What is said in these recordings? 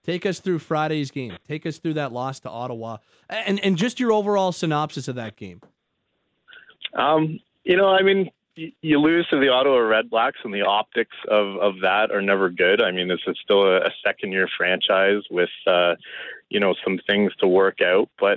Take us through Friday's game. Take us through that loss to Ottawa, and just your overall synopsis of that game. You lose to the Ottawa Redblacks, and the optics of that are never good. I mean, this is still a second-year franchise with, some things to work out. But,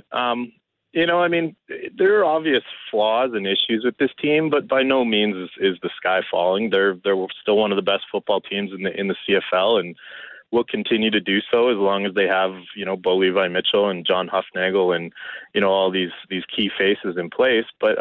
there are obvious flaws and issues with this team, but by no means is the sky falling. They're still one of the best football teams in the CFL, and will continue to do so as long as they have, Bo Levi Mitchell and John Hufnagel and, all these key faces in place. But,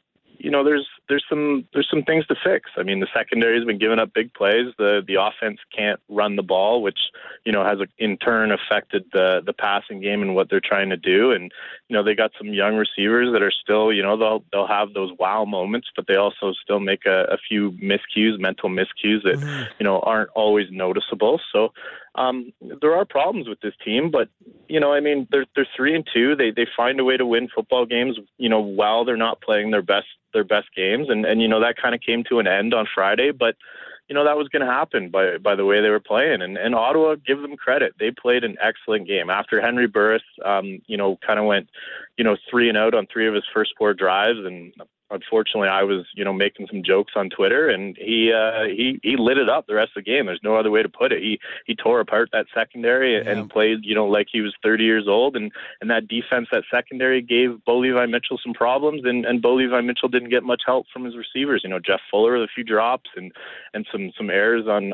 there's some things to fix. I mean, the secondary has been giving up big plays. The offense can't run the ball, which, has in turn affected the passing game and what they're trying to do. And, they got some young receivers that are still, they'll have those wow moments, but they also still make a few mental miscues that, aren't always noticeable. So, there are problems with this team, but they're 3-2. They find a way to win football games, while they're not playing their best games, and that kind of came to an end on Friday. But that was going to happen by the way they were playing, and Ottawa, give them credit. They played an excellent game after Henry Burris, kind of went 3 and out on 3 of his first 4 drives, and unfortunately, I was, making some jokes on Twitter, and he lit it up the rest of the game. There's no other way to put it. He tore apart that secondary and played, like he was 30 years old. And that defense, that secondary, gave Bo Levi Mitchell some problems, and Bo Levi Mitchell didn't get much help from his receivers. Jeff Fuller with a few drops and some errors on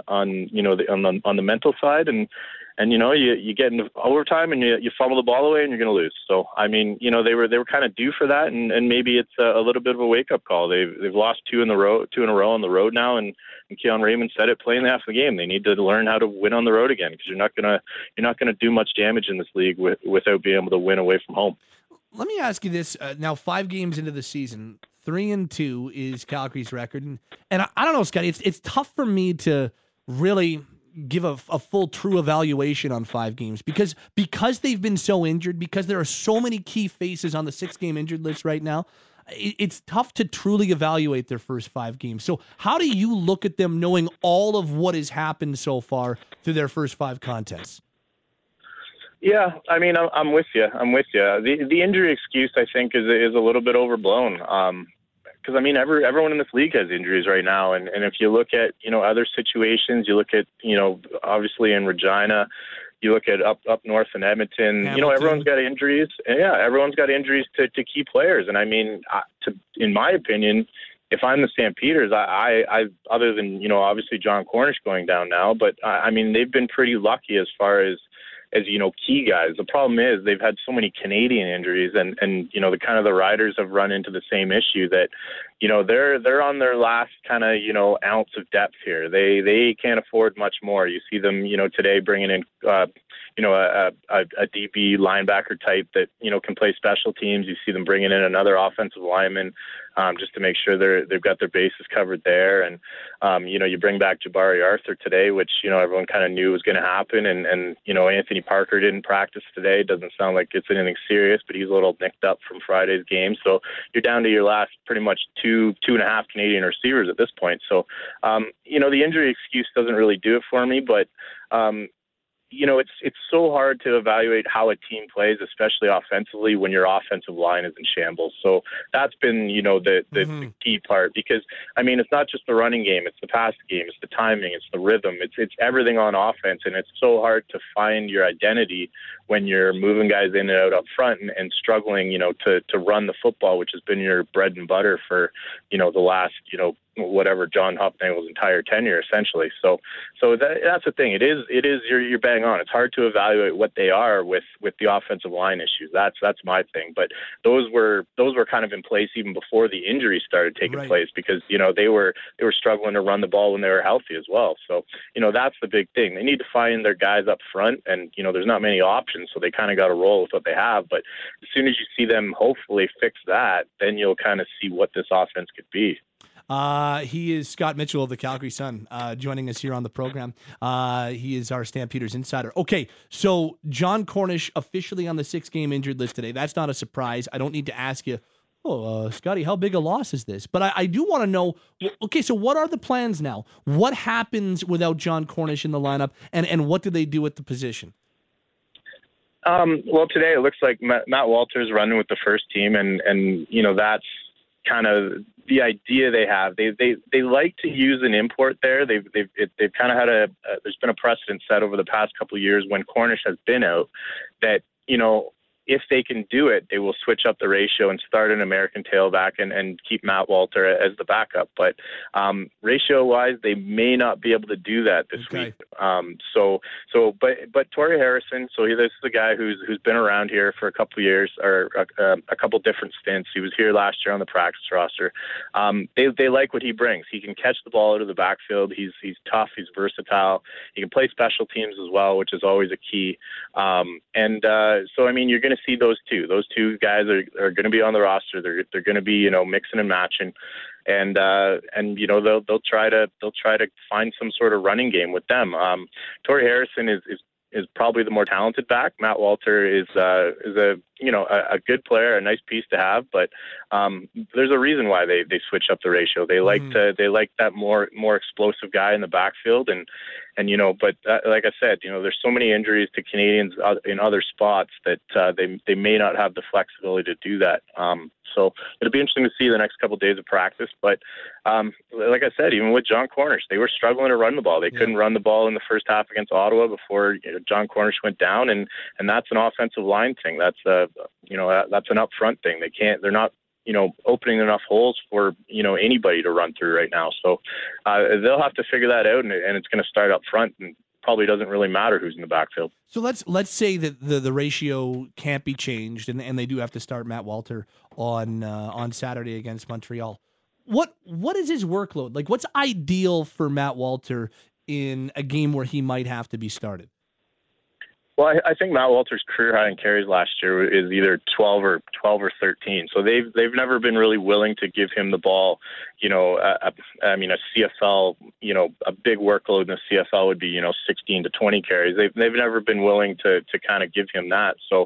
the mental side, and you get into overtime and you fumble the ball away and you're going to lose. So, they were kind of due for that, and maybe it's a little bit of a wake-up call. They've lost 2 in a row on the road now, and Keon Raymond said it playing half the game. They need to learn how to win on the road again, because you're not gonna do much damage in this league without being able to win away from home. Let me ask you this: now 5 games into the season, 3-2 is Calgary's record, and I don't know, Scotty. It's tough for me to really give a full true evaluation on 5 games because they've been so injured, because there are so many key faces on the 6-game injured list right now. It's tough to truly evaluate their first 5 games. So how do you look at them knowing all of what has happened so far through their first 5 contests? Yeah, I'm with you. The injury excuse, I think, is a little bit overblown. Because everyone in this league has injuries right now, and if you look at other situations, you look at obviously in Regina, you look at up north in Edmonton, everyone's got injuries. Yeah, everyone's got injuries to key players, and in my opinion, if I'm the Stampeders, I other than obviously John Cornish going down now, but they've been pretty lucky as far as key guys. The problem is they've had so many Canadian injuries, and the kind of the Riders have run into the same issue that, they're on their last kind of, ounce of depth here. They can't afford much more. You see them, today bringing in, a DB linebacker type that, can play special teams. You see them bringing in another offensive lineman, just to make sure they've got their bases covered there. And, you bring back Jabari Arthur today, which, everyone kind of knew was going to happen. And Anthony Parker didn't practice today. Doesn't sound like it's anything serious, but he's a little nicked up from Friday's game. So you're down to your last pretty much two and a half Canadian receivers at this point. So, the injury excuse doesn't really do it for me, but, it's so hard to evaluate how a team plays, especially offensively, when your offensive line is in shambles. So that's been, the key part, because, it's not just the running game, it's the passing game, it's the timing, it's the rhythm, it's everything on offense, and it's so hard to find your identity when you're moving guys in and out up front and struggling, to run the football, which has been your bread and butter for, the last, whatever John Hufnagel's entire tenure, essentially. So that's the thing. It is you're bang on. It's hard to evaluate what they are with the offensive line issues. That's my thing. But those were kind of in place even before the injuries started taking place, because they were struggling to run the ball when they were healthy as well. So that's the big thing. They need to find their guys up front, and there's not many options, so they kind of got to roll with what they have. But as soon as you see them hopefully fix that, then you'll kind of see what this offense could be. He is Scott Mitchell of the Calgary Sun, joining us here on the program. He is our Stampeders insider. Okay, so John Cornish officially on the 6-game injured list today. That's not a surprise. I don't need to ask you, Scotty, how big a loss is this? But I do want to know, okay, so what are the plans now? What happens without John Cornish in the lineup, and what do they do at the position? Well, today it looks like Matt Walter's running with the first team, and that's kind of the idea they have. They like to use an import there. They've kind of had there's been a precedent set over the past couple of years when Cornish has been out that if they can do it, they will switch up the ratio and start an American tailback and keep Matt Walter as the backup. But ratio-wise, they may not be able to do that this week. But Torrey Harrison, this is a guy who's been around here for a couple of years or a couple different stints. He was here last year on the practice roster. They like what he brings. He can catch the ball out of the backfield. He's tough. He's versatile. He can play special teams as well, which is always a key. You're going to see those two. Those two guys are going to be on the roster. They're going to be mixing and matching, and they'll try to find some sort of running game with them. Torrey Harrison is probably the more talented back. Matt Walter is a good player, a nice piece to have, but there's a reason why they switch up the ratio. They like that more explosive guy in the backfield, but like I said, there's so many injuries to Canadians in other spots that they may not have the flexibility to do that. So it'll be interesting to see the next couple of days of practice. But like I said, even with John Cornish, they were struggling to run the ball. They couldn't run the ball in the first half against Ottawa before John Cornish went down, and that's an offensive line thing. That's that's an upfront thing. They're not opening enough holes for anybody to run through right now. So they'll have to figure that out, and it's going to start up front, and probably doesn't really matter who's in the backfield. So let's say that the ratio can't be changed, and they do have to start Matt Walter on Saturday against Montreal. What is his workload like? What's ideal for Matt Walter in a game where he might have to be started? Well, I think Matt Walter's career high in carries last year is either 12 or 13. So they've never been really willing to give him the ball. A CFL, a big workload in the CFL would be 16 to 20 carries. They've never been willing to kind of give him that. So,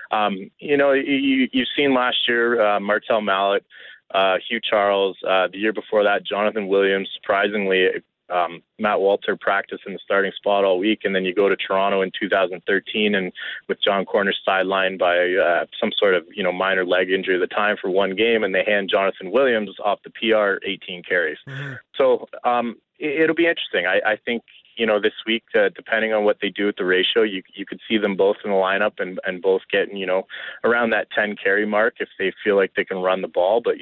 you've seen last year Martel Mallett, Hugh Charles, the year before that Jonathan Williams. Surprisingly, Matt Walter practiced in the starting spot all week, and then you go to Toronto in 2013 and with John Cornish sidelined by some sort of minor leg injury at the time for one game, and they hand Jonathan Williams off the PR 18 carries. Mm-hmm. So it'll be interesting. I think this week, depending on what they do with the ratio, you could see them both in the lineup and both getting around that 10 carry mark if they feel like they can run the ball. But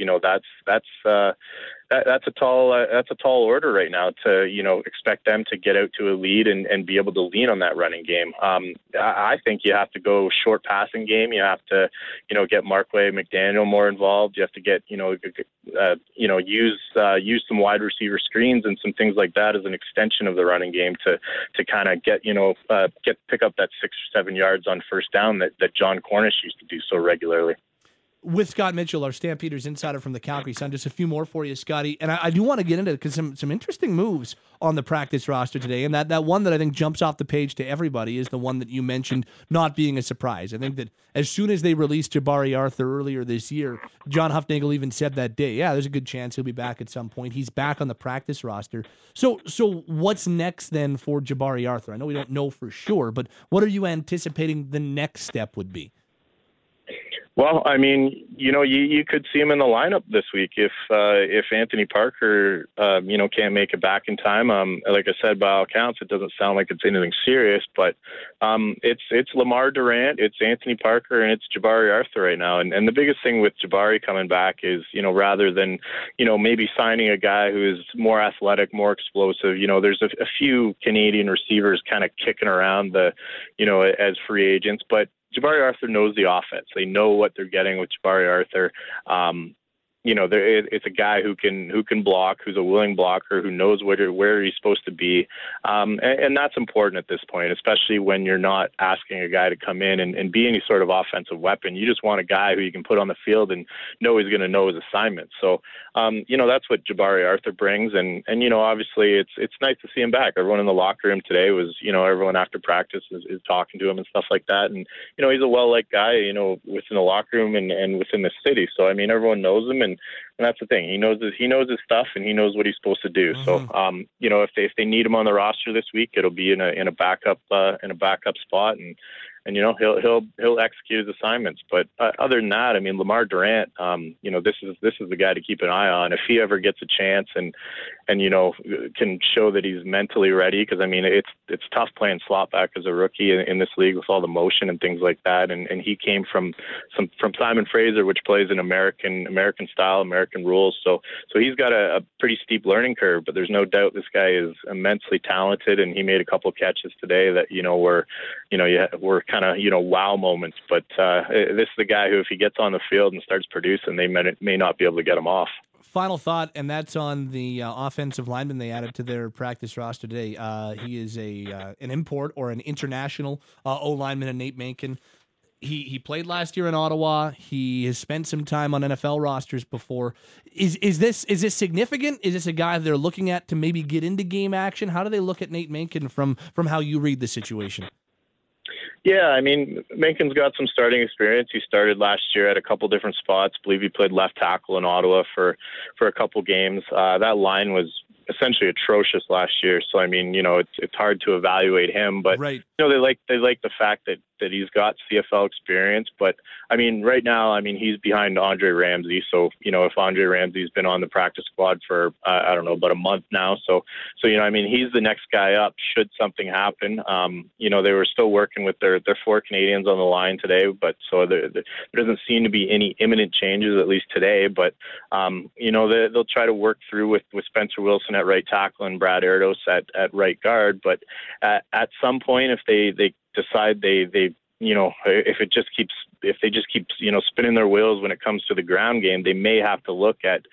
that's a tall order right now to expect them to get out to a lead and be able to lean on that running game. I think you have to go short passing game. You have to get Markway McDaniel more involved. You have to get use some wide receiver screens and some things like that as an extension of the running game to kind of pick up that 6 or 7 yards on first down that John Cornish used to do so regularly. With Scott Mitchell, our Stampeders insider from the Calgary Sun. Just a few more for you, Scotty. And I do want to get into it because some interesting moves on the practice roster today. And that one that I think jumps off the page to everybody is the one that you mentioned not being a surprise. I think that as soon as they released Jabari Arthur earlier this year, John Hufnagel even said that day, there's a good chance he'll be back at some point. He's back on the practice roster. So what's next then for Jabari Arthur? I know we don't know for sure, but what are you anticipating the next step would be? Well, I mean, you could see him in the lineup this week if Anthony Parker, can't make it back in time. Like I said, by all accounts, it doesn't sound like it's anything serious, but it's Lamar Durant, it's Anthony Parker, and it's Jabari Arthur right now. And the biggest thing with Jabari coming back is, rather than, maybe signing a guy who is more athletic, more explosive, there's a few Canadian receivers kind of kicking around as free agents, but Jabari Arthur knows the offense. They know what they're getting with Jabari Arthur. It's a guy who can block, who's a willing blocker, who knows where he's supposed to be, and that's important at this point, especially when you're not asking a guy to come in and be any sort of offensive weapon. You just want a guy who you can put on the field and know he's going to know his assignment. So, that's what Jabari Arthur brings, and obviously it's nice to see him back. Everyone in the locker room today was, everyone after practice is talking to him and stuff like that, and he's a well-liked guy, within the locker room and within the city. So I mean, everyone knows him, and that's the thing. He knows his stuff, and he knows what he's supposed to do. Mm-hmm. So, if they need him on the roster this week, it'll be in a backup spot, and he'll execute his assignments. But other than that, I mean, Lamar Durant, this is the guy to keep an eye on if he ever gets a chance and can show that he's mentally ready. Because I mean, it's tough playing slot back as a rookie in this league with all the motion and things like that. And he came from Simon Fraser, which plays an American style, American rules. So he's got a pretty steep learning curve. But there's no doubt this guy is immensely talented, and he made a couple of catches today that were kind of wow moments. But this is the guy who, if he gets on the field and starts producing, they may not be able to get him off. Final thought, and that's on the offensive lineman they added to their practice roster today. He is an import or an international O-lineman, and Nate Mankin. He played last year in Ottawa. He has spent some time on NFL rosters before. Is this significant? Is this a guy they're looking at to maybe get into game action? How do they look at Nate Mankin from how you read the situation? Yeah, I mean, Mankin's got some starting experience. He started last year at a couple different spots. I believe he played left tackle in Ottawa for a couple games. That line was essentially atrocious last year. So I mean, it's hard to evaluate him, but right. They like the fact that he's got CFL experience. But I mean, right now, I mean, he's behind Andre Ramsey. So if Andre Ramsey's been on the practice squad for I don't know, about a month now. So I mean, he's the next guy up should something happen. They were still working with their 4 Canadians on the line today, but so there doesn't seem to be any imminent changes, at least today. But they'll try to work through with Spencer Wilson at right tackle and Brad Erdos at right guard. But at some point, if they decide they if they just keep spinning their wheels when it comes to the ground game, they may have to look at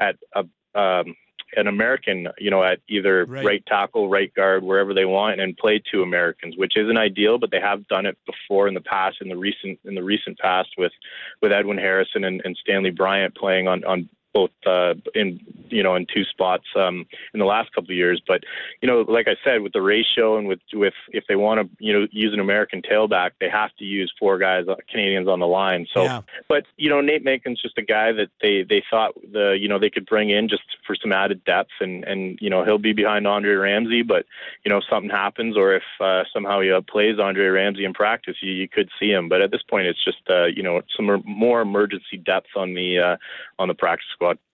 an American, at either right tackle, right guard, wherever they want, and play 2 Americans, which isn't ideal, but they have done it before in the past, in the recent past with Edwin Harrison and Stanley Bryant playing on both in 2 spots in the last couple of years. But like I said, with the ratio and with if they want to use an American tailback, they have to use 4 Canadians on the line. So yeah. But Nate Mankin's just a guy that they thought they could bring in just for some added depth, and he'll be behind Andre Ramsey. But if something happens, or if somehow he plays Andre Ramsey in practice, you could see him. But at this point, it's just some more emergency depth on the practice squad.